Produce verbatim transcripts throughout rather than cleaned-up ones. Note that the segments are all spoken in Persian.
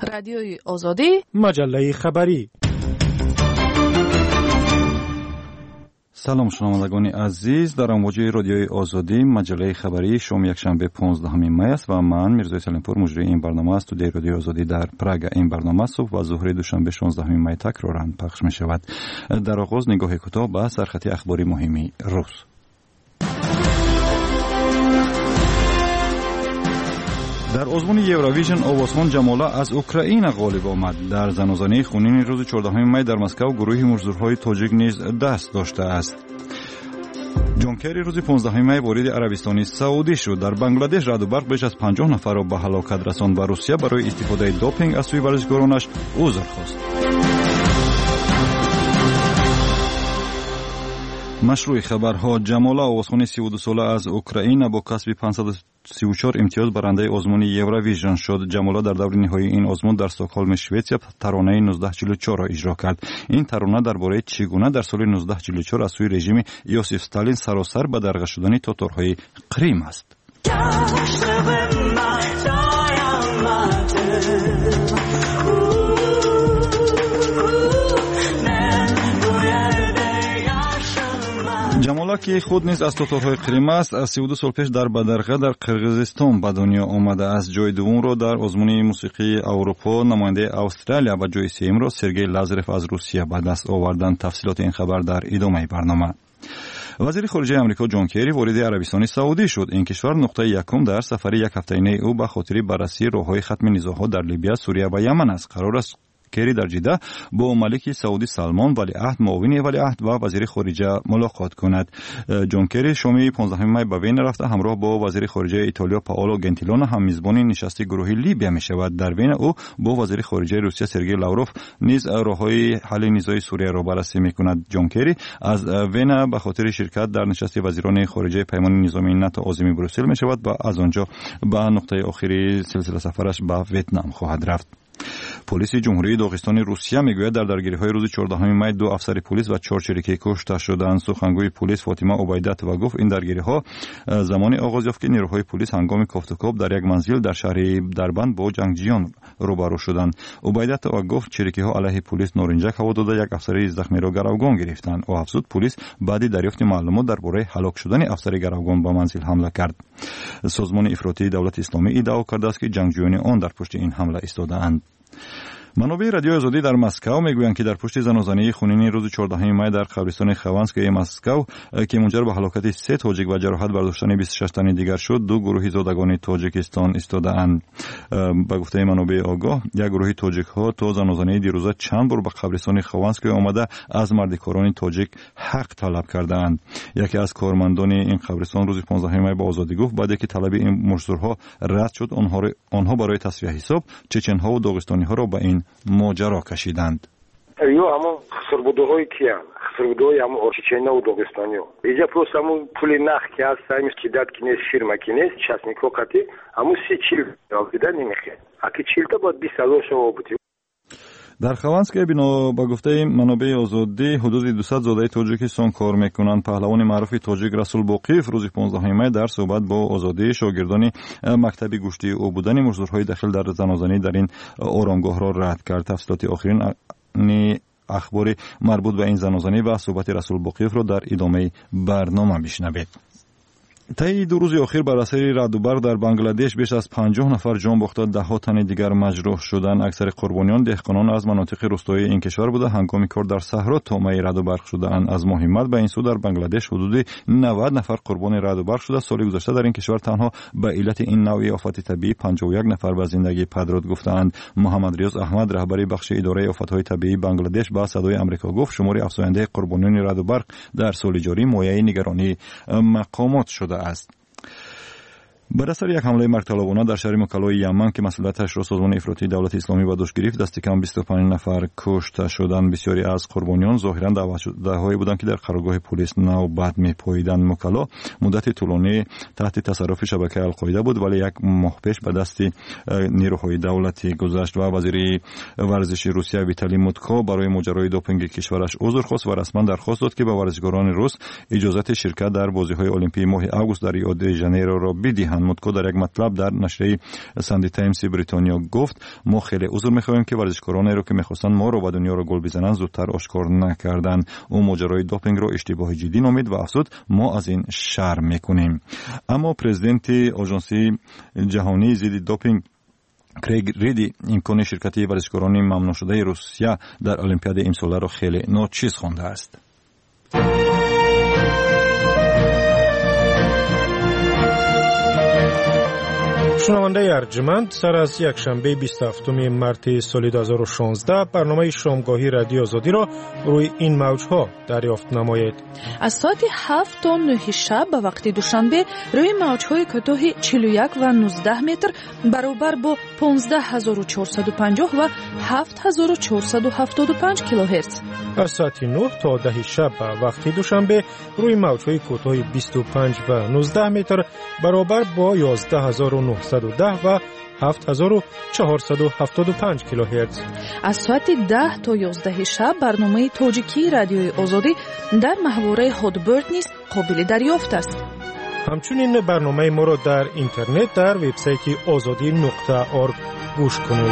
رادیوی آزادی، مجله خبری. سلام شنوندگان عزیز، در امواج رادیوی آزادی مجله خبری شام یکشنبه پانزدهم می است و من میرزا سلیمپور مجری این برنامه است. در رادیوی آزادی در پراگ این برنامه صبح و ظهر دوشنبه شانزدهم می تکرارن پخش می شود. در آغاز نگاه کوتاه به سرخط اخباری مهمی روز. در آزمون یوروویژن آوازخوان جمالا از اوکراین غالب آمد. در زنازانه خونین روز چهاردهم می در مسکو گروهی مزدورهای تاجیک نیز دست داشته است. جان کری روز پانزدهم می وارد عربستان سعودی شد. در بنگلادش رعد و برق بیش از پنجاه نفر را به هلاکت رساند و روسیه برای استفاده دوپینگ از سوی ورزشکارانش عذر خواست. مشروع خبرها: جمالا آوازخوان سی و دو ساله از اوکراین با کسب پانصد و سی و چهار امتیاز برنده آزمون یوروویژن شد. جمالا در دور نهایی این آزمون در استکهلم سوئیسیا ترانه نوزده چهل و چهار را اجرا کرد. این ترانه درباره چگونه در سال نوزده چهل و چهار از سوی رژیم یوسف استالین سراسر به درگیر شدن تاتارهای کریم است. جمالا که خود نیز از تاتارهای کریم است، از سی و دو سال پیش در بدرقه در قرقیزستان به دنیا آمده است. جای دوم را در آزمون موسیقی اروپا نماینده استرالیا و جای سوم را سرگئی لازارف از روسیه به دست آوردند. تفصیلات این خبر در ادامه برنامه. وزیر خارجه آمریکا جان کری وارد عربستان سعودی شد. این کشور نقطه یکم در سفر یک هفته‌ای او به خاطر بررسی راههای ختم نزاع‌ها در لیبیا، سوریه و یمن است. قرار است کری در جده با ملک سعودی سلمان ولیعهد، معاون ولیعهد و وزیر خارجه ملاقات کند. جان کری شام پانزدهم می به وین رفته همراه با وزیر خارجه ایتالیا پائولو گنتیلونو هم میزبان نشست گروه لیبیا می شود. در وین او با وزیر خارجه روسیه سرگئی لاوروف نیز راههای حل نزاع سوریه را بررسی می کند. جان کری از وین به خاطر شرکت در نشست وزیران خارجه پیمان نظامی ناتو عازم بروسل می شود و از آنجا به نقطه آخری سلسله سفرش به ویتنام خواهد رفت. پلیس جمهوری داغستان روسیه میگوید در درگیری‌های روز چهاردهم می دو افسر پلیس و چهار چریکی کشته شدند. سخنگوی پلیس فاطمه عبیدت و گفت این درگیری‌ها زمانی آغاز یافت که نیروهای پلیس هنگام کافت و کاب در یک منزل در شهر دربند با جنگجویان روبرو شدند. عبیدت و گفت چریکی‌ها علیه پلیس نارنجک هوا داده یک افسر زخمی را گروگان گرفتند. او افزود پلیس بعد دریافت معلومات درباره هلاک شدن افسر گروگان به منزل حمله کرد. سازمان افراطی دولت اسلامی ادعا کرده است که جنگجویان آن در پشت این حمله ایستاده‌اند. منابع رادیو آزادی در مسکو میگویند که در پشت زنازانه خونین روز چهاردهم می در قبرستان خوانسکی مسکو که منجر به هلاکت سه تاجیک و جراحت برداشتن بیست و شش تن دیگر شد، دو گروه زادگان تاجیکستان ایستاده‌اند. به گفته منابع آگاه، یک گروه تاجیک ها تا زنازانه دیروزه چند بار به قبرستان خوانسکی آمده از مردکاران تاجیک حق طلب کرده‌اند. یکی از کارمندان این قبرستان روز پانزدهم می به آزادی گفت بعد اینکه طلب این مزدورها رد شد، آنها آنها برای تصفیه حساب چچن‌ها و داغستانی ها را به این ماجرا کشیدند. یو همون خسربودوهای کیان خسربودوهای همون چچنا و داغستانی ها اینجا پروس همون پول نخ که هست سایمش چیداد کنیز شیرما کنیز چشنیکو کتی همون سی چیل دیده نمیخه اکی چیلتا باید بیست هزار شما بودی. در خوانسکی بنا به گفته منابع آزادی حدود دویست زاده تاجیکستان کار میکنند. پهلوان معروف تاجیک رسول باقیف روز پانزدهم می در صحبت با آزادی شاگردان مکتب گوشتی او بودن مزدورهای داخل در زنازانه در این آرامگاه را رد کرد. تفصیلات آخرین اخبار مربوط به این زنازانه و صحبت رسول باقیف را در ادامه برنامه بشنوید. طی دو روز اخیر بر اثر رعد و برق در بنگلادش بیش از پنجاه نفر جان باخته، ده ها تن دیگر مجروح شدند. اکثر قربانیان دهقانان از مناطق روستایی این کشور بوده. هنگام کار در صحرا طامع رعد و برق شدند. از ماه مارس به این سو در بنگلادش حدود نود نفر قربانی رعد و برق شده. سال گذشته در این کشور تنها به علت این نوع آفت طبیعی پنجاه و یک نفر به زندگی پدرود گفتند. محمد ریاض احمد رهبر بخش اداره آفت‌های طبیعی بنگلادش به صدای آمریکا گفت شمار افزاینده قربانیان رعد و برق در سال جاری مایه نگرانی مقامات شده است. بر اثر یک حمله مرگطلبانه در شهر مکلای یمن که مسئولیتش را سازمان افراطی دولت اسلامی به دوش گرفت، دست کم بیست و پنج نفر کشته شدند. بسیاری از قربانیان ظاهرا دعوت‌هایی بودند که در قرارگاه پلیس نوبت می‌پاییدند. مکلا مدت طولانی تحت تصرف شبکه القاعده بود، ولی یک ماه پیش به دست نیروهای دولتی گذشت و وزیر ورزش روسیه ویتالی موتکو برای ماجرای دوپینگ کشورش عذر خواست و رسما درخواست داد که به ورزشکاران روس اجازه شرکت در بازی‌های المپیک ماه آگوست در ریو دی ژانیرو را بدهند. دهند. مودکو در یک مطلب در نشریه ساندی تایمز بریتانیا گفت ما خیلی عذر میخواهیم که ورزشکارانی رو که میخواستن ما رو و دنیا رو گل بزنن زودتر آشکار نکردن. او ماجرای دوپینگ رو اشتباه جدی نامید و افزود ما از این شرم میکنیم. اما پرزیدنت آژانسی جهانی ضد دوپینگ کریگ ریدی امکان شرکت ورزشکاران ممنوع شده روسیه در المپیاد امسال را خیلی ناچیز خوانده است. شنونده ارجمند، سر از یک شنبه بیست و هفتم مارس سال دو هزار و شانزده برنامه شامگاهی رادیو آزادی را روی این موجها دریافت نمایید. از ساعت هفت تا نه شب به وقت دوشنبه روی موجهای کوتاه چهل و یک و نوزده متر برابر با پانزده هزار و چهارصد و پنجاه و هفت هزار و چهارصد و هفتاد و پنج کیلوهرتز. از ساعت نه تا ده شب به وقت دوشنبه روی موجهای کوتاه بیست و پنج و نوزده متر برابر با یازده هزار و نهصد و ده و هفت هزار و چهارصد و هفتاد و پنج کیلوهرتز. از ساعت ده تا یازده شب برنامه تاجیکی رادیوی آزادی در محوره هادبرد نیز قابل دریافت است. همچنین برنامه ما را در اینترنت در وبسایت آزادی نقطه اورگ گوش کنید.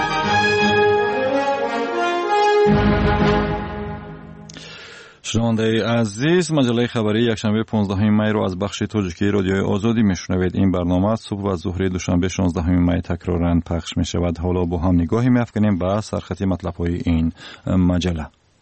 شنونده عزیز، مجله خبری یکشنبه پانزدهم می رو از بخش تاجیکی رادیوی آزادی میشنوید. این برنامه صبح و ظهر دوشنبه شانزدهم می تکرارن پخش می شود. حالا با هم نگاهی می افکنیم به سرخط مطلب های این مجله.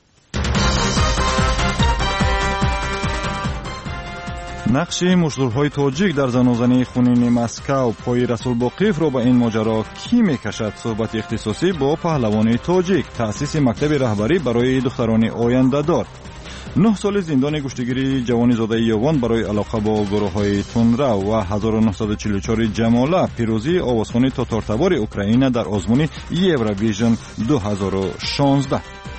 نقش مزدورهای تاجیک در زنازنی خونین مسکو، پای رسول باقیف را به این ماجرا کی میکشد؟ صحبت اختصاصی با پهلوان تاجیک، تأسیس مکتب رهبری برای دختران آینده دار. نه سال زندان گشتگیری جوانی زاده یوان برای علاقه با گروه های تندرو و هزار و نهصد و چهل و چهار جماله پیروزی آوازخوانی تاتارتبار اوکراین در آزمون یوروویژن دو هزار و شانزده.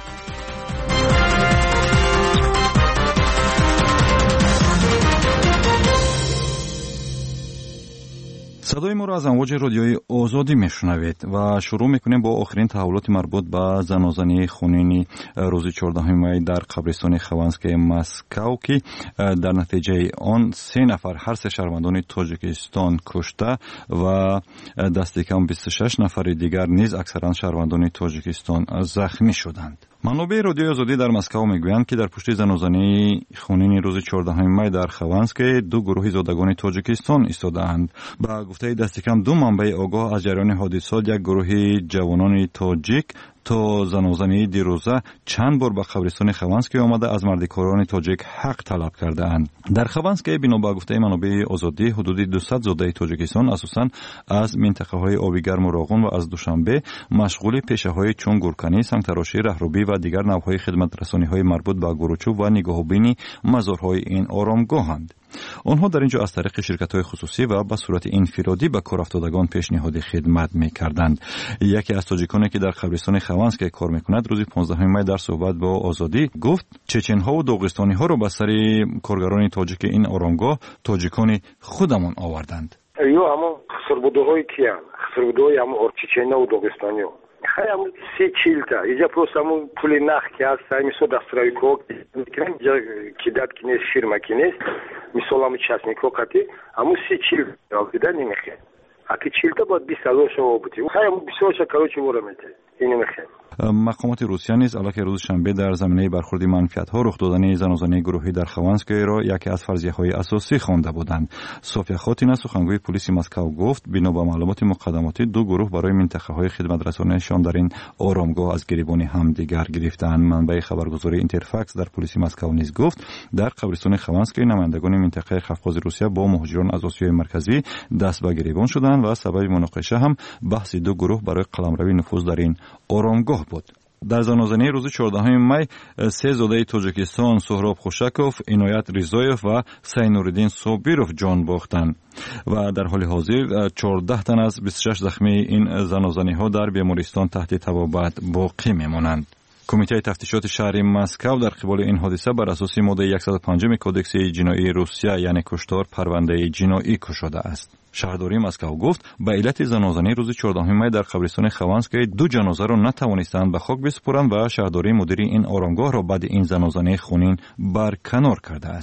صدای ما را از امواج رادیوی آزادی میشنوید و شروع میکنیم با آخرین تحولات مربوط به زنازنی خونین روز چهاردهم می در قبرستان خوانسک مسکو که در نتیجه آن سه نفر هر سه شهروندان تاجیکستان کشته و دست کم بیست و شش نفر دیگر نیز اکثرا شهروندان تاجیکستان زخمی شدند. منابع رادیوی آزادی در مسکو میگویند که در پشت زنازنی خونین روز چهاردهم می در خوانسک دو گروه زادگان تاجیکستان ایستاده‌اند. با گفته دست کم دو منبع آگاه از جریان حادثات، یک گروه جوانان تاجیک تا زنازنی دیروزه چند بار به قبرستان خوانسک آمده از مردکاران تاجیک حق طلب کرده اند. در خوانسک بنا به گفته منابع آزادی حدود دویست زاده تاجیکستان اساساً از منطقه های آبی گرم و راغون و از دوشنبه مشغول پیشه های چون گورکنی، سنگتراشی، رهروی و دیگر نوعهای خدمت رسانی های مربوط به گروچوب و نگاهبینی مزارهای این آرامگاهند. آنها در اینجا از طریق شرکت‌های خصوصی و به صورت انفرادی به کارافتادگان پیشنهاد خدمت می‌کردند. یکی از تاجیکانی که در قبرستان خوانسک کار می‌کند روز پانزدهم می در صحبت با آزادی گفت چچن‌ها و داغستانی‌ها را به سر کارگران تاجیک این آرامگاه تاجیکان خودمان آوردند. ایو اما خسربودهایی کیان خسربودهایی اما چچن‌ها و داغستانی‌ها خیام سی چیلتا اینجا پروسامون پولی نخ که هست میسو دسترای کوک میکنم اینجا کدات کنیس شیرما کنیس میسولامو چاسنی کوکاتی اما سی چیلتا دیده نمیخه اکی چیلتا باید بیست هزار شما بودی خیام بیست هزار کروچی ورمیته این نمیخه. مقامات روسیه نیز علاوه روز شنبه در زمینه برخورد منفیت‌ها رخ دادن زنازنی گروهی در خوانسک را یکی از فرضیه‌های اساسی خوانده بودند. صوفیا خاتینا سخنگوی پلیس مسکو گفت بنا به معلومات مقدماتی دو گروه برای منطقه‌های خدمت رسانیشان در این آرامگاه از گریبان همدیگر گرفتند. منبع خبرگزاری اینترفاکس در پلیس مسکو نیز گفت در قبرستان خوانسک نمایندگان منطقه قفقاز روسیه با مهاجران از آسیای مرکزی دست به گریبان شدند و سبب مناقشه هم بحث دو گروه برای قلمروی نفوذ در این آرامگاه بود. در زنازنی روز چهاردهم می سه زاده تاجیکستان سهراب خوشکوف، عنایت ریزایف و سینوردین صابیروف جان باختند و در حال حاضر چهارده تن از بیست و شش زخمی این زنازنی ها در بیمارستان تحت طبابت باقی میمانند. کمیته تفتیشات شهری مسکو در قبال این حادثه بر اساس ماده صد و پنج کدکس جنایی روسیه یعنی کشتار پرونده جنایی گشوده است. شهرداری مسکو گفت به علت زنازنی روز چهاردهم می در قبرستان خوانسک دو جنازه را نتوانستند به خاک بسپرند و شهرداری مدیری این آرامگاه را بعد این زنازنی خونین برکنار کرده است.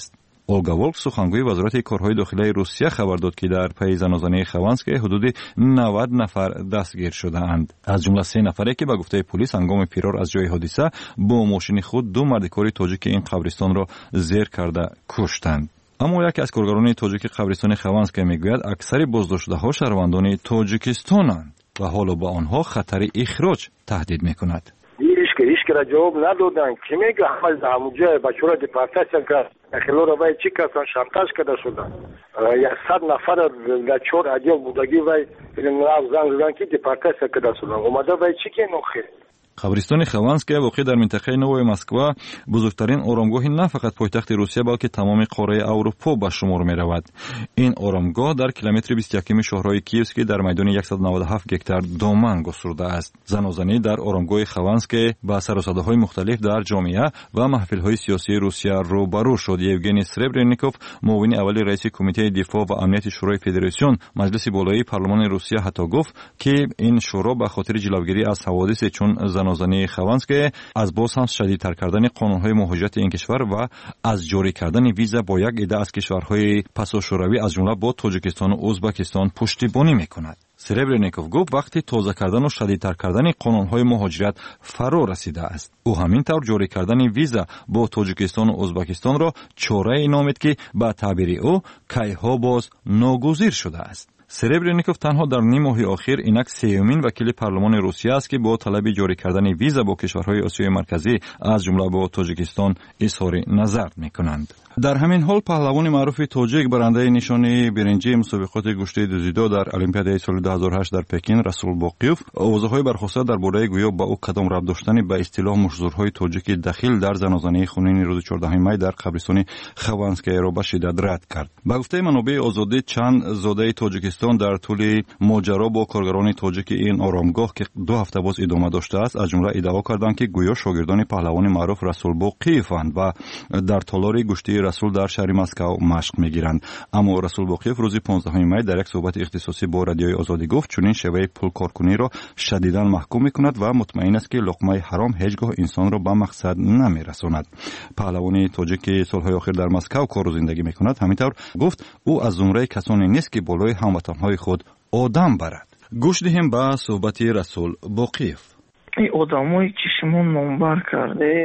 олга волк сухангӯи вазорати корҳои дохилаи русия хабар дод ки дар пайи занозании хованске ҳудуди навад нафар дастгир шудаанд. аз ҷумла се нафаре ки ба гуфтаи полис ҳангоми пирор аз ҷои ҳодиса бо мошини худ ду мардикори тоҷики ин қабристонро зер карда куштанд. аммо яке аз коргарони тоҷики қабристони хованске мегӯяд аксари боздоштшудаҳо шаҳрвандони тоҷикистонанд ва ҳоло ба онҳо хатари ихроҷ таҳдид мекунад. ишкира ҷавоб надоданд. Ки мега ҳама ҳамуҷа бачора депортация кард. Ахилора вай чӣ касан шантаж карда шуда. яксад нафар дар чор отдел будагӣ вай рафт занг задан ки депортация карда шуда. Омада вай чӣ кен охир? қабристони хованске воқеъ дар минтақаи Новая Москва бузургтарин оромгоҳи на фақат пойтахти Русия балки тамоми қораи Аврупо ба шумор меравад. ин оромгоҳ дар километри бисту якуми шоҳрои Киевский дар майдони сад و نود و هفت гектар доман гусурда аст. занозанӣ дар оромгоҳи хованске ба саросадаҳои мухталиф дар ҷомеа ва маҳфилҳои сиёсии Русия рӯбарӯ шуд. Евгений Сребренников, муовини аввали раиси кумитаи дифоъ ва амнияти шӯрои федератсион маҷлиси болоии парлумони Русия ҳатто гуфт ки ин шӯро ба хотири ҷилавгирӣ аз ҳаводисе чун занозании хованске аз боз ҳам шадидтар кардани қонунҳои муҳоҷирати ин кишвар ва аз ҷорӣ кардани виза бо як ида аз кишварҳои пасошӯравӣ аз ҷумла бо Тоҷикистону Узбекистон пуштибонӣ мекунад. Сребренников гуфт вақти тоза кардану шадидтар кардани қонунҳои муҳоҷират фаро расидааст. ӯ ҳамин тавр ҷорӣ кардани виза бо Тоҷикистону Узбекистонро чорае номид ки ба таъбири ӯ кайҳо боз ногузир шудааст. Серебренников танҳо дар ним моҳи охир инак сеюмин вакили парлумони Русия аст ки бо талаби ҷорӣ кардани виза бо кишварҳои Осиёи марказӣ аз ҷумла бо Тоҷикистон изҳори назар мекунанд. дар ҳамин ҳол паҳлавони маъруфи тоҷик барандаи нишони биринҷии мусобиқоти гӯштии дузидо дар олимпиадаи соли ду ҳазору ҳашт дар Пекин Расул Боқиев овозаҳои бархоста дар бораи гӯё ба ӯ кадом рабт доштани ба истилоҳ мушзурҳои тоҷики дахил дар занозании хунини рӯзи чордаҳуми май дар қабристони Хованскеро ба шиддат рад кард. ба гуфтаи манобеи озодӣ чанд зодаи Тоҷикистон дар тӯли моҷаро бо коргарони тоҷики ин оромгоҳ ки ду ҳафта боз идома доштааст аз ҷумла иддао карданд ки гӯё шогирдони паҳлавони маъруф Расул Боқиеванд ва дар толори гӯштии Расул дар шаҳри Москав машқ мегиранд. аммо Расул Боқиев рӯзи понздаҳуми май дар як суҳбати ихтисосӣ бо радиои Озодӣ гуфт чунин шеваи пулкоркуниро шадидан маҳкум мекунад ва мутмаин аст ки луқмаи ҳаром ҳеҷ гоҳ инсонро ба мақсад намерасонад. паҳлавони тоҷики солҳои охир дар Москав кору зиндагӣ мекунад. ҳамин тавр гуфт ӯ аз зумраи касоне нест ки болои ҳамватанҳои худ одам барад. гӯш диҳем ба суҳбати Расул Боқиев. ин одамое ки шумо номбар карде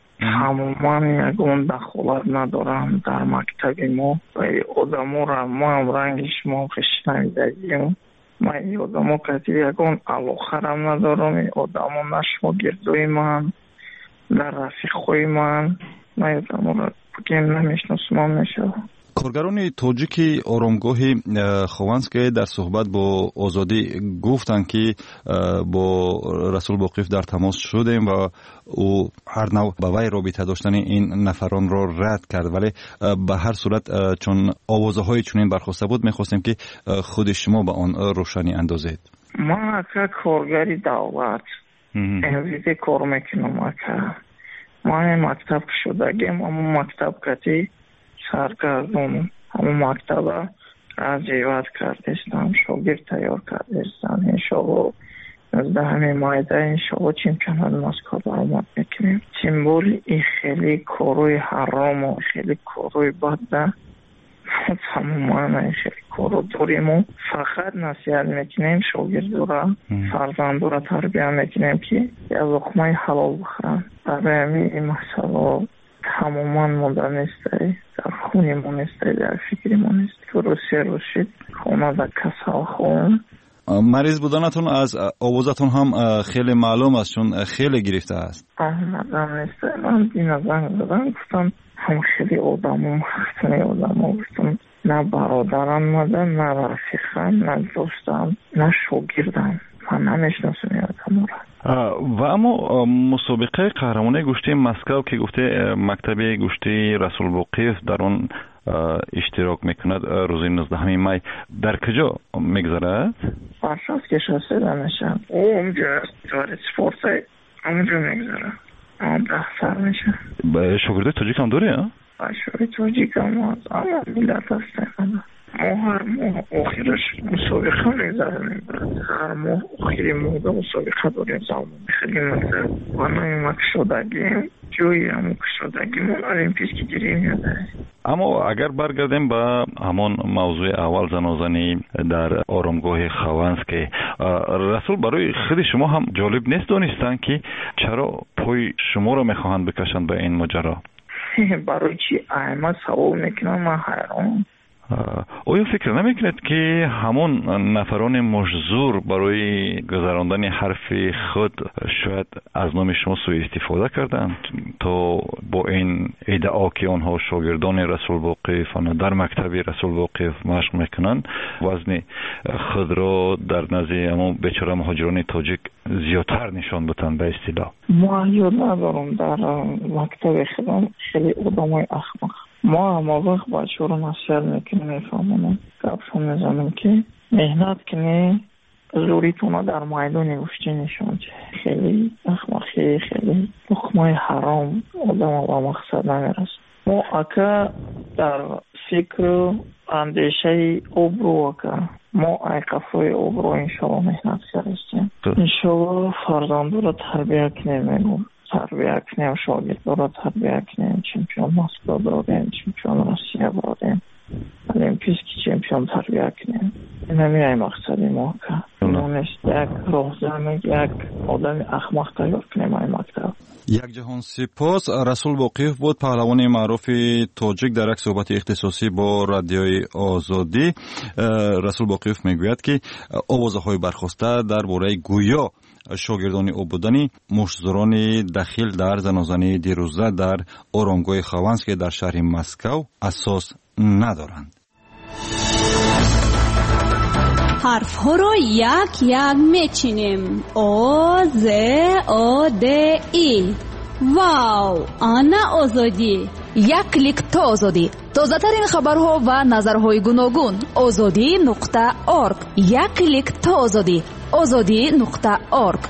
ҳамуман ягон дахолат надоранд дар мактаби мо. одаморо мо ҳам ранги шумо хишнавидагим. ман ин одамо кати ягон алохарам надорам. ин одамо на шогирдои ман, на рафиқҳои ман. ман одаморо бигем намешносам мешавам. коргарони тоҷики оромгоҳи Хованске дар суҳбат бо Озодӣ гуфтанд ки бо Расул Боқиев дар тамос шудем ва ӯ ҳар нав ба вай робита доштани ин нафаронро рад кард, вале ба ҳар сурат чун овозаҳои чунин бархоста буд мехостем ки худи шумо ба он рӯшанӣ андозед. ман ака коргари давлат эмвизе кор мекунам. ака ман мактаб шудагем, аммо мактаб кати саргардон ҳамон мактаба развиват кардестам, шогирд тайёр кардестам. иншоалло нуздаҳуми майда иншоалло чемпионати Москва баромад мекунем. тим боле ин хеле корои ҳарому, хеле корои бадда тамоман ин хеле коро дорему. фақат насиҳат мекунем шогирдора, фарзандора тарбия мекунем ки як луқмаи ҳалол бихӯранд. барои ҳамин ин масъала тамоман монда нестай, дар хуни мо нестай, дар фикри мо нест. русия рушид хонада касалхон. мариз буданатон аз овозатон ҳам хеле маълум аст, чун хеле гирифтааст. аҳмадам нестай. ман дина занг задам гуфтам ҳам хеле одамом ҳастани одамо гуфтам на бародарам надан, на рафиқам, на дӯстам, на шогирдам. ман намешносам ин одаморо. ва аммо мусобиқаи қаҳрамонаи гӯштии Москав ки гуфте мактаби гӯштии Расул Боқиев дар он иштирок мекунад рӯзи нуздаҳуми май дар куҷо мегзарад? варшавски шоссе дамешад. онҷо аст дар спорта онҷо мегзарад. он даҳ сар мешад. шогирдаи тоҷикам дорӣ? шогирдаи тоҷикам аст, аммо миллат астем. мо ҳар моҳ охираш мусобиқа мегзаронем. ҳар моҳ охири моҳда мусобиқа дорем. хеле мактаб ва ман кушодагим ҷои ҳамон кушодагимон олимпийский гирем ёдарем. اما اگر برگردیم به همان موضوع اول زنازنی در آرامگاه خوانسک، رسول برای خود شما هم جالب نیست دانستن که چرا پای شما را میخواهند بکشند به این ماجرا؟ برای چی احمد سوال میکنم؟ من حیران. آیا فکر نمیکنید که همون نفران مجزور برای گذراندن حرف خود شاید از نام شما سوء استفاده کردند تا با این ادعا که آنها شاگردان رسول واقف در مکتب رسول واقف مشق میکنند وزن خود را در نزد اما بیچاره مهاجران تاجیک زیادتر نشان بدن به اصطلاح؟ ما یاد ندارم در مکتب خودم خیلی آدمای احمق. ما هم وقت بچه رو نصیحت میکنیم میفهمونم گفت میزنم که مهنت کنی زوریتون در میدان گفتی نشان چه خیلی احمقی خیلی لقمه حرام آدم با مقصد نمیرسه. ما اکا در فکر اندیشه ابرو اکا ما ای قفای ابرو انشاءالله مهنت کردیم انشاءالله فرزندو رو تربیه کنیم تربیه کنیم شاگردو رو تربیه کنیم چمپیون مسکو برادیم چمپیون روسیه برادیم المپیسکی چمپیون تربیه کنیم این همیه مقصدی ما که نونست یک راهزنی یک آدم احمق تیار کنیم این مکتب. یک جهان سپاس. رسول واقف بود پهلوان معروف تاجیک در یک صحبت اختصاصی با رادیوی آزادی. رسول واقف میگوید که آوازهای برخاسته درباره گویا شاگردان او بودنی مشتزران دخیل در زنازنی دیروزه در آرامگاه خوانسک در شهر مسکو اساس ندارند. حرف ها رو یک یک میچینیم. او ز او د ای. واو، آنا آزادی. یک کلیک تا آزادی. تازه ترین خبرها و نظرهای گوناگون. آزادی نقطه ارگ. یک کلیک تا آزادی. آزادی نقطه ارگ.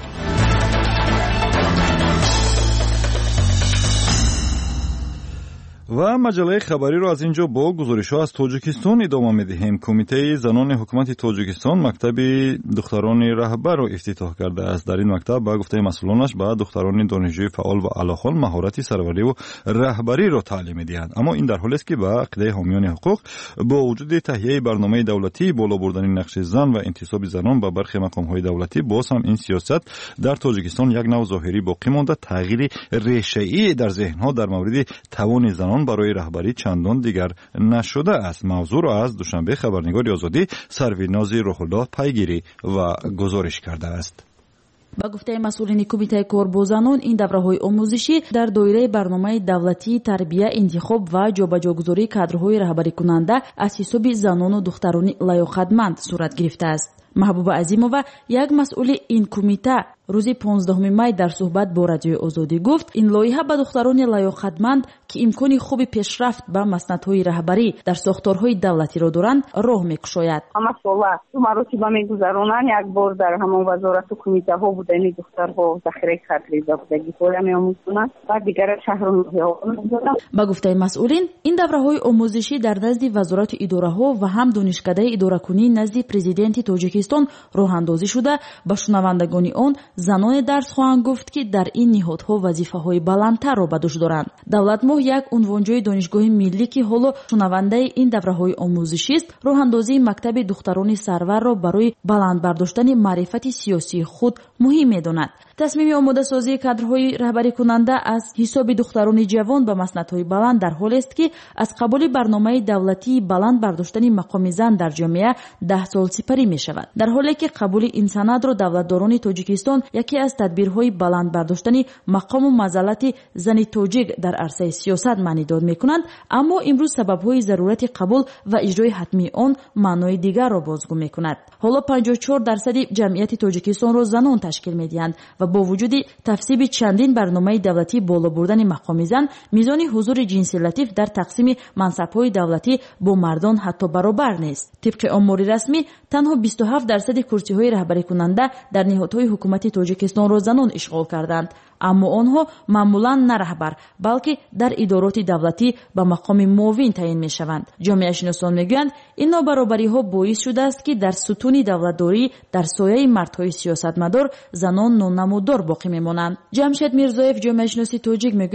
و مجله خبری رو از اینجا با گزارش‌ها از تاجیکستان ادامه می‌دهیم. کمیته زنان حکومت تاجیکستان مکتب دختران رهبر رو افتتاح کرده است. در این مکتب با گفته مسئولانش به دختران دانشجوی فعال و علاقه‌مند مهارت سروری و رهبری رو تعلیم می‌دهند. اما این در حالی است که با عقیده حامیان حقوق با وجود تهیه برنامه دولتی بالا بردن نقش زن و انتصاب زنان به برخی مقام‌های دولتی، باز هم این سیاست در تاجیکستان یک نوع ظاهری باقی مانده. تغییر ریشه‌ای در ذهن‌ها در مورد توان زنان برای رهبری چندان دیگر نشده است. موضوع را از دوشنبه خبرنگار آزادی سرویناز روح‌الله پیگیری و گزارش کرده است. با گفته مسئولین کمیته کار با زنان، این دوره‌های آموزشی در دایره برنامه دولتی تربیت، انتخاب و جابجاگذاری کادرهای رهبری کننده از حساب زنان و دختران لایق‌مند صورت گرفته است. محبوبه عظیمова یک مسئول این کمیته روزی پانزدهم می در صحبت با رادیوی آزادی گفت این لایحه به دختران لایق‌مند که امکان خوبی پیشرفت به مسندهای رهبری در ساختارهای دولتی را دارند راه می‌گشاید. ماشاءالله تو مراتب می‌گذرانند. یک بار در همان وزارت و کمیته ها بودن دخترها ذخیره کادری دادگی پول می‌آموزند و دیگر شهرها می‌دادند. با گفته مسئولین این دوره‌های آموزشی در نزد وزارت اداره‌ها و هم دانشکده اداره‌کنی نزد پرزیدنت تاجیکستان راه اندازی شده. با شنوندگان آن زنان درس خواهند گفت که در این نهادها وظیفه‌های بلندتر را به دوش دارند. دولت ماه یک عنوانجوی دانشگاه ملی که حالا شنونده این دوره‌های آموزشی است، راه اندازی مکتب دختران سرور را برای بلند برداشتن معرفت سیاسی خود مهم می‌داند. تصمیم آماده سازی کادرهای رهبری کننده از حساب دختران جوان به مسندهای بلند در حال است که از قبول برنامه دولتی بلند برداشتن مقام زن در جامعه ده سال سپری می شود. در حالی که قبول این سند را دولتداران تاجیکستان یکی از تدبیرهای بلند برداشتن مقام و منزلت زن تاجیک در عرصه سیاست معنی داد می کنند، اما امروز سببهای ضرورت قبول و اجرای حتمی آن معنای دیگر را بازگو می کند. حالا پنجاه و چهار درصد جمعیت تاجیکستان را زنان تشکیل می دهند و با وجود تفسیب چندین برنامه دولتی بالا بردن مقام زن، میزان حضور جنسی لطیف در تقسیم منصب‌های دولتی با مردان حتی برابر نیست. طبق آمار رسمی تنها بیست و هفت درصد کرسی‌های رهبری کننده در نهادهای حکومت تاجیکستان را زنان اشغال کردند، اما آنها معمولا نه رهبر بلکه در ادارات دولتی به مقام معاون تعیین می‌شوند. جامعه شناسان میگویند این نابرابری‌ها باعث شده است که در ستون دولتداری در سایه مردهای سیاستمدار زنان نانمودار باقی میمانند. جمشید میرزایف جامعه شناسی تاجیک میگوید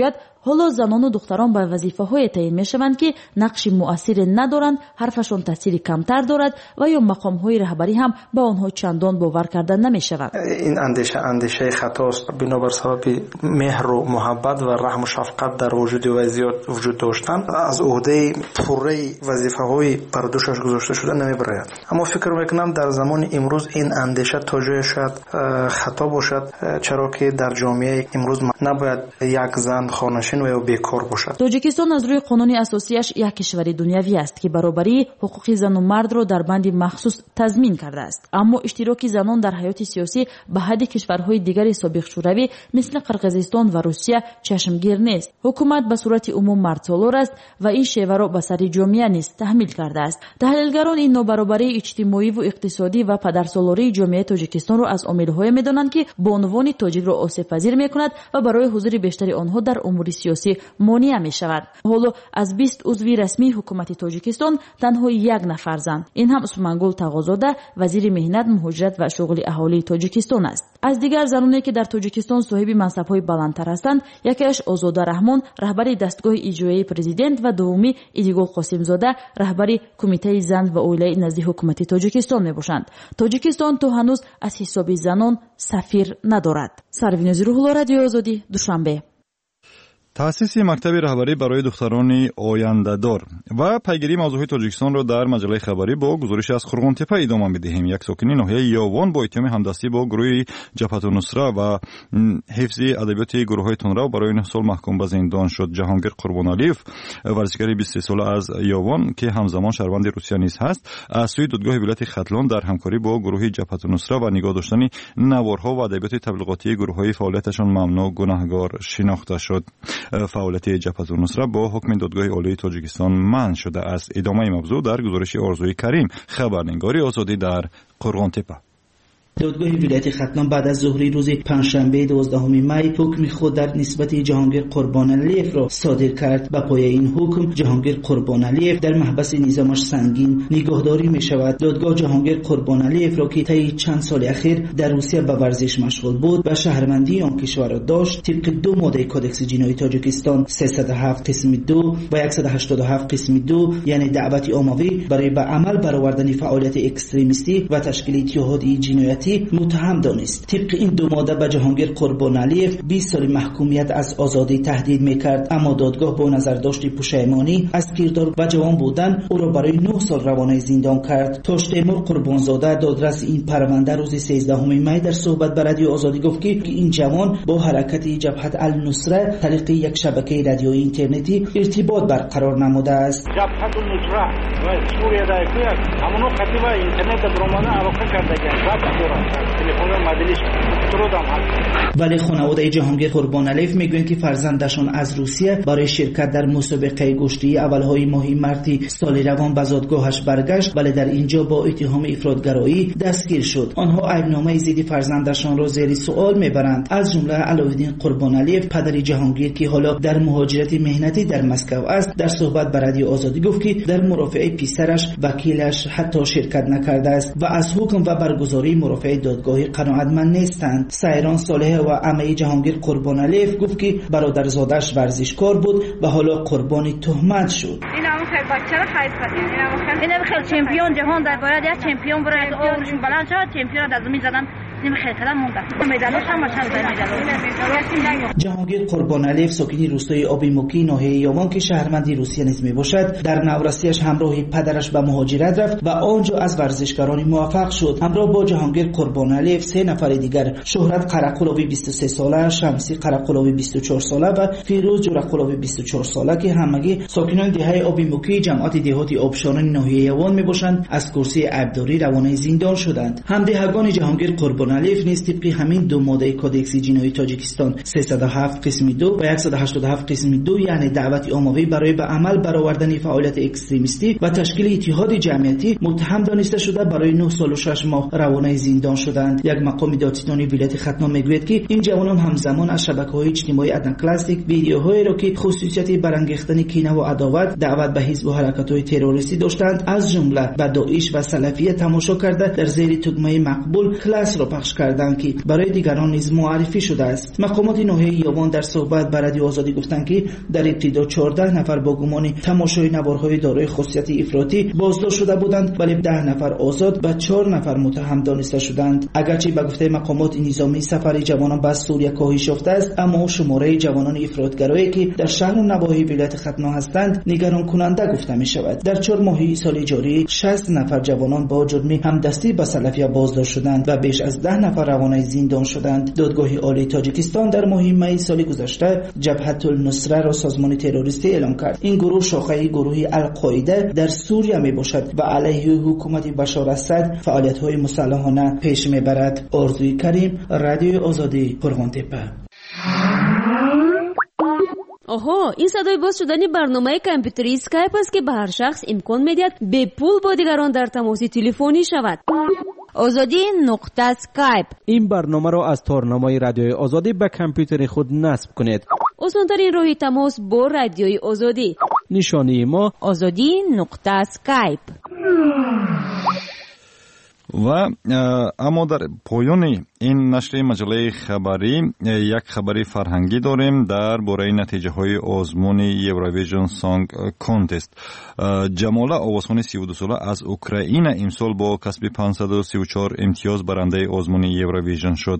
حالا زنان و دختران به وظیفه‌های تعیین می‌شوند که نقش مؤثری ندارند، حرفشان تاثیر کمتر دارد و یا مقام‌های رهبری هم به آنها چندان باور کردن نمی‌شود. این اندیشه اندیشه خطاست. بنابر سبب مهر و محبت و رحم و شفقت در وجود وضعیت وجود داشتن از عهده پوره وظیفه‌های بر دوشش گذاشته شده نمی‌براید. اما فکر می‌کنم در زمان امروز این اندیشه تا جای شاید خطا باشد، چرا که در جامعه امروز نباید یک زن خانه‌نشین و یا بیکار باشد. تاجیکستان از روی قانون اساسیش یک کشور دنیوی است که برابری حقوق زن و مرد را در بند مخصوص تضمین کرده است. اما اشتراک زنان در حیات سیاسی به حد کشورهای دیگر سابق شوروی مثل قرقیزستان و روسیه چشمگیر نیست. حکومت به صورت عموم مردسالار است و این شیوه را به سر جامعه نیز تحمیل کرده است. تحلیلگران این نابرابری اجتماعی و اقتصادی و پدرسالاری جامعه تاجیکستان را از عامل‌های می‌دانند که به عنوان تاجیک را آسیب پذیر می‌کند و برای حضور بیشتری آنها در امور سیاسی مانع می‌شود. حالا از بیست عضو رسمی حکومت تاجیکستان تنها یک نفر زن، این هم اسمانگل تقازاده وزیر مهنت، مهاجرت و شغل اهالی تاجیکستان است. از دیگر زنانی که در تاجیکستان صاحب منصب‌های بلندتر هستند، یکیش آزاده رحمان رهبر دستگاه اجرایی پرزیدنت و دومی ایدیگل قاسمزاده رهبر کمیته زن و اویله نزد حکومت تاجیکستان میباشند. تاجیکستان تا هنوز از حساب زنان سفیر ندارد. سروینوز روح‌الله، رادیو آزادی، دوشنبه. تأسیس مکتب رهبری برای دختران آینده‌دار و پیگیری موضوعات تاجیکستان را در مجله خبری با گزارش از قرغنتپه ادامه می‌دهیم. یک ساکن ناحیه یاوان با اتهام همدستی با گروه جبهت النصره و حفظ ادبیات گروه‌های تندرو برای نه سال محکوم به زندان شد. جهانگیر قربانعلیف، ورزشکار بیست و سه ساله از یاوان که همزمان شهروند روسیه نیز هست، از سوی دادگاه ولایت ختلان در همکاری با گروه جبهت النصره و نگاه داشتن نوارها و ادبیات تبلیغاتی گروه‌های فعالیتشان ممنوع گناهکار شناخته شد. فعالیت جبهت النصره با حکم دادگاه عالی تاجیکستان منع شده است. ادامه موضوع در گزارش آرزوی کریم، خبرنگاری آزادی در قرغنتپه. دادگاه ولایت ختلان بعد از ظهر روز پنجشنبه دوازدهم می حکم خود در نسبت جهانگیر قربانعلیف را صادر کرد. به پایه این حکم جهانگیر قربانعلیف در محبس نظامش سنگین نگهداری می شود. دادگاه جهانگیر قربانعلیف را که طی چند سال اخیر در روسیه به ورزش مشغول بود و شهروندی آن کشور را داشت، طبق دو ماده کدکس جنایی تاجیکستان سیصد و هفت قسم دو و صد و هشتاد و هفت قسم دو، یعنی دعوت عمومی برای به عمل برآوردن فعالیت اکستریمیستی و تشکیل اتحادیه جنایتی متهم دانست. طبق این دو ماده به جهانگیر قربانعلیف بیست سال محکومیت از آزادی تهدید میکرد، اما دادگاه با نظرداشت پشیمانی از کردار و جوان بودن او را برای نه سال روانه زندان کرد. توش تیمور قربانزاده، دادرس این پرونده، روز سیزدهم می در صحبت با رادیو آزادی گفت که این جوان با حرکت جبهت النصره طریق یک شبکه رادیویی اینترنتی ارتباط برقرار نموده است. جبهت النصره و سوریه دایکیه همونو خطیبه اینترنت درمانه علاقه کرده ولی خانواده جهانگیر قربانعلیف میگویند که فرزندشان از روسیه برای شرکت در مسابقه گشتی اولهای ماه مارس سال روان به زادگاهش برگشت، ولی در اینجا با اتهام افراطگرایی دستگیر شد. آنها عیبنامه ضد فرزندشان را زیر سوال میبرند، از جمله علاءالدین قربانعلیف پدر جهانگیر که حالا در مهاجرت مهنتی در مسکو است، در صحبت با رادیو آزادی گفت که در مرافعه پسرش وکیلش حتی شرکت نکرده است و از حکم و برگزاری مرافعه دادگاهی قناعتمند نیستند. سایران صالح و عمه جهانگیر قربانعلیف گفت که برادرزادش ورزشکار بود و حالا قربانی تهمت شد. اینم خیلی بچه را خیلی خیلی اینم خیلی چمپیون جهان در باید یک چمپیون برای آورشون بلند شد، چمپیون از زمین زدن جهانگیر قربانعلیف ساکن روستای آبیموکی ناحیه یاوان که شهروند روسیه نیز میباشد، در نورسیش همراه پدرش به مهاجرت رفت و آنجا از ورزشکاران موفق شد. همراه با جهانگیر قربانعلیف سه نفر دیگر، شهرت قرقلوی بیست و سه ساله، شمسی قرقلوی بیست و چهار ساله و فیروز جرقلوی بیست و چهار ساله که همگی ساکنان دهه آبیموکی جماعت دهاتی آبشاران ناحیه یاوان میباشند، از کرسی عیبداری روانه زندان شدند. همدهگان جهانگیر قربانعلیف نیز طبق همین دو ماده کدکس جنایی تاجیکستان سیصد و هفت قسم دو و صد و هشتاد و هفت قسم دو، یعنی دعوت عمومی برای به عمل برآوردن فعالیت اکستریمیستی و تشکیل اتحاد جمعیتی متهم دانسته شده، برای نه سال و شش ماه روانه زندان شدند. یک مقام دادستانی ولایت ختلان میگوید که این جوانان همزمان از شبکه‌های اجتماعی ادنکلاستیک ویدیوهایی را که خصوصیت برانگیختن کینه و عداوت، دعوت به حزب و حرکت‌های تروریستی داشتند، از جمله به داعش و سلفیه تماشا کرده در زیر تگمه مقبول کلاس را پخش کردند که برای دیگران نیز معرفی شده است. مقامات ناحیه یابان در صحبت با رادیو آزادی گفتند که در ابتدا چهارده نفر با گمان تماشای نوارهای دارای خاصیت افراطی بازداشت شده بودند، ولی ده نفر آزاد و چهار نفر متهم دانسته شدند. اگرچه به گفته مقامات نظامی سفر جوانان به سوریه کاهش یافته است، اما شماره جوانان افراطگرایی که در شهر و نواحی ولایت ختنا هستند نگران کننده گفته می شود. در چهار ماهه سال جاری شصت نفر جوانان با جرم همدستی به سلفیه بازداشت شدند و بیش از ده نفر روانه زندان شدند. دادگاه عالی تاجیکستان در ماه می سال گذشته جبهت النصره را سازمان تروریستی اعلام کرد. این گروه شاخه گروه القاعده در سوریه می باشد و علیه حکومت بشار اسد فعالیت‌های مسلحانه پیش میبرد. آرزوی کریم، رادیو آزادی، قرغان‌تپه. آها، این صدای باز شدن برنامه کامپیوتری اسکایپ است که به هر شخص امکان میدهد به پول با دیگران در تماس تلفنی شود. آزادی نقطه اسکایپ. این برنامه را از تارنمای رادیوی آزادی به کامپیوتر خود نصب کنید. آسان‌ترین راه تماس با رادیوی آزادی. نشانی ما آزادی نقطه اسکایپ. و اما در پایان این نشر مجله خبری یک خبری فرهنگی داریم در باره نتیجه های آزمون یوروویژن سانگ کانتست. جماله آوازخوان سی و دو ساله از اوکراین امسال با کسب پانصد و سی و چهار امتیاز برنده آزمون یوروویژن شد.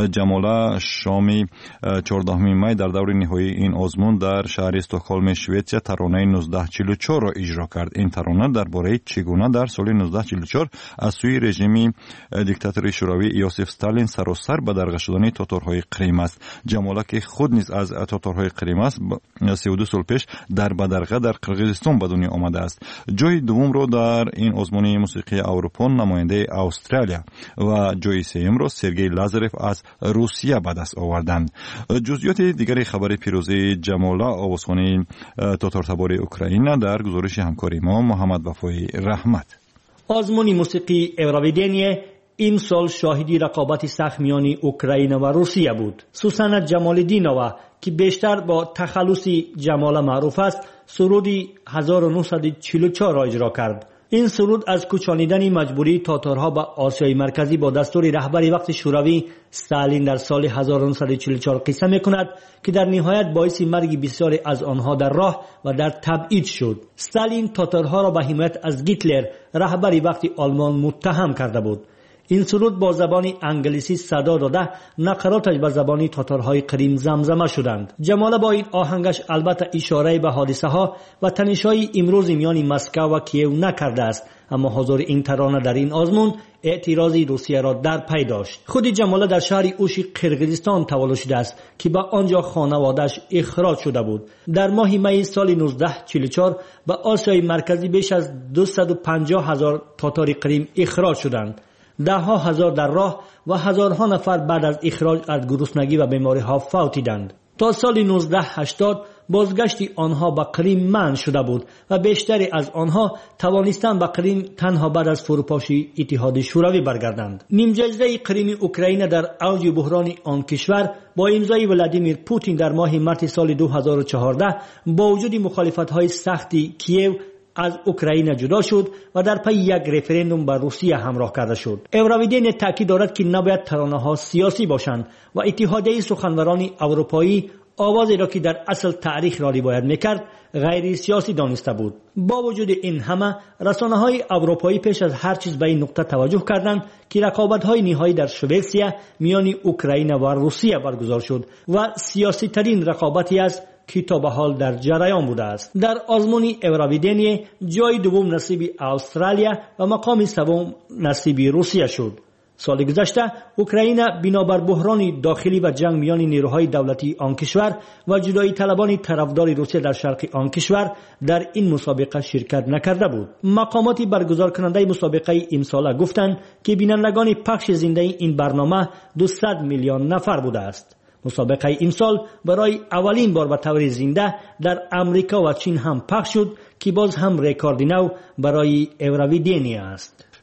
جماله شام چهاردهم می در دور نهایی این آزمون در شهر استکهلم شوئدیا ترانه نوزده چهل و چهار را اجرا کرد. این ترانه درباره چگونه در سال نوزده چهل و چهار از سوی رژیم دیکتاتوری شوروی یوسف استالین سراسر به درگاه شدن تاتارهای قریم است. جماله که خود نیز از تاتارهای قریم است سی و دو سال پیش در بدرقه در قرقیزستان به دنیا آمده است. جای دوم را در این آزمون موسیقی اروپا نماینده استرالیا و جای سوم را سرگئی لازاروف از روسیه به دست آوردند. جزئیات دیگر خبر پیروزی جماله آوازخوان تاتارتبار اوکراین در گزارش همکاری ما محمد وفای رحمت. آزمون موسیقی ایوروویژن امسال شاهدی رقابت سخت میان اوکراین و روسیه بود. سوسن جمالدینова که بیشتر با تخلص جماله معروف است، سرودی هزار و نهصد و چهل و چهار را اجرا کرد. این سرود از کوچانیدن مجبوری تاتارها به آسیای مرکزی با دستور رهبری وقت شوروی استالین در سال هزار و نهصد و چهل و چهار قصه میکند که در نهایت باعث مرگ بسیاری از آنها در راه و در تبعید شد. استالین تاتارها را به حمایت از هیتلر رهبری وقت آلمان متهم کرده بود. این سرود با زبان انگلیسی صدا داده نقراتش به زبان تاتارهای قریم زمزمه شدند. جماله با این آهنگش البته اشاره به حادثه ها و تنش‌های امروز میان مسکو و کیو نکرده است، اما حضور این ترانه در این آزمون اعتراضی روسیه را در پی داشت. خود جماله در شهر اوشی قرقیزستان تولد شده است که به آنجا خانواده‌اش اخراج شده بود. در ماه می سال نوزده چهل و چهار به آسیای مرکزی بیش از دویست و پنجاه هزار تاتار قریم اخراج شدند. ده ها هزار در راه و هزارها نفر بعد از اخراج از گرسنگی و بیماری ها فوتیدند. تا سال نوزده هشتاد بازگشتی آنها به قریم منع شده بود و بیشتری از آنها توانستند به قریم تنها بعد از فروپاشی اتحاد شوروی برگردند. نیمجزیره قریم اوکراین در اوج بحران آن کشور با امضای ولادیمیر پوتین در ماه مارس سال دو هزار و چهارده با وجود مخالفت‌های سختی کیو از اوکراین جدا شد و در پی یک رفراندوم با روسیه همراه کرده شد. ایوروویژن تاکید دارد که نباید ترانه‌ها سیاسی باشند و اتحادیه سخنوران اروپایی آوازی را که در اصل تاریخ را روایت میکرد غیر سیاسی دانسته بود. با وجود این همه رسانه‌های اروپایی پیش از هر چیز به این نکته توجه کردند که رقابت‌های نهایی در شوئدیا میان اوکراین و روسیه برگزار شد و سیاسی ترین رقابتی است که تا به حال در جریان بوده است. در آزمون ایوروویژن جای دوم نصیب استرالیا و مقام سوم نصیب روسیه شد. سال گذشته اوکراین بنابر بحران داخلی و جنگ میان نیروهای دولتی آن کشور و جدایی طلبان طرفدار روسیه در شرق آن کشور در این مسابقه شرکت نکرده بود. مقامات برگزار کننده مسابقه امسال گفتند که بینندگان پخش زنده این برنامه دویست میلیون نفر بوده است. مسابقه امسال برای اولین بار به طور زنده در امریکا و چین هم پخش شد که باز هم رکورد نو برای ایوروویژن است.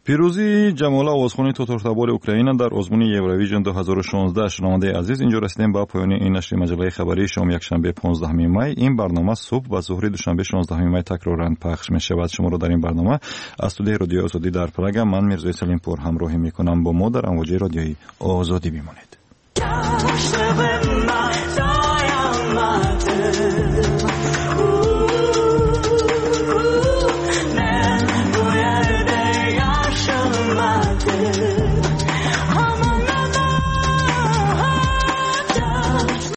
پیروزی جمال آوازخوانی تاتارتبار اوکراین در آزمون یوروویژن دو هزار و شانزده. شنونده عزیز، اینجا رسیدیم به پایان این نشر مجله خبری شام یکشنبه پانزدهم می. این برنامه صبح و ظهر دوشنبه شانزدهم می تکرارا پخش می شود. شما را در این برنامه از استودیو رادیو آزادی در پراگ من میرزا سلیم پور همراهی می کنم. با ما در امواج رادیوی آزادی بمانید.